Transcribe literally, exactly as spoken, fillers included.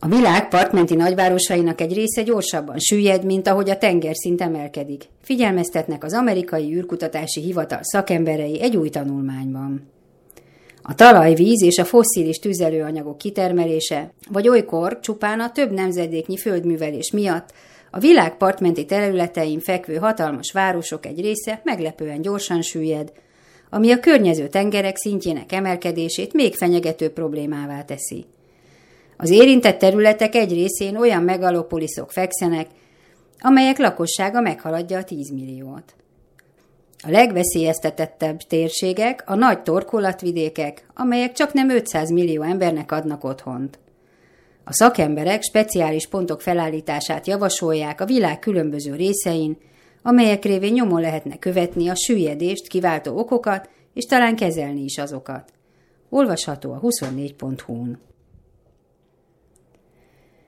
A világ partmenti nagyvárosainak egy része gyorsabban süllyed, mint ahogy a tengerszint emelkedik. Figyelmeztetnek az amerikai űrkutatási hivatal szakemberei egy új tanulmányban. A talajvíz és a fosszilis tüzelőanyagok kitermelése, vagy olykor csupán a több nemzedéknyi földművelés miatt a világ partmenti területein fekvő hatalmas városok egy része meglepően gyorsan süllyed, ami a környező tengerek szintjének emelkedését még fenyegetőbb problémává teszi. Az érintett területek egy részén olyan megalopoliszok fekszenek, amelyek lakossága meghaladja a tíz milliót. A legveszélyeztetettebb térségek a nagy torkolatvidékek, amelyek csaknem ötszáz millió embernek adnak otthont. A szakemberek speciális pontok felállítását javasolják a világ különböző részein, amelyek révén nyomon lehetne követni a süllyedést kiváltó okokat, és talán kezelni is azokat. Olvasható a huszonnégy pont hu-n.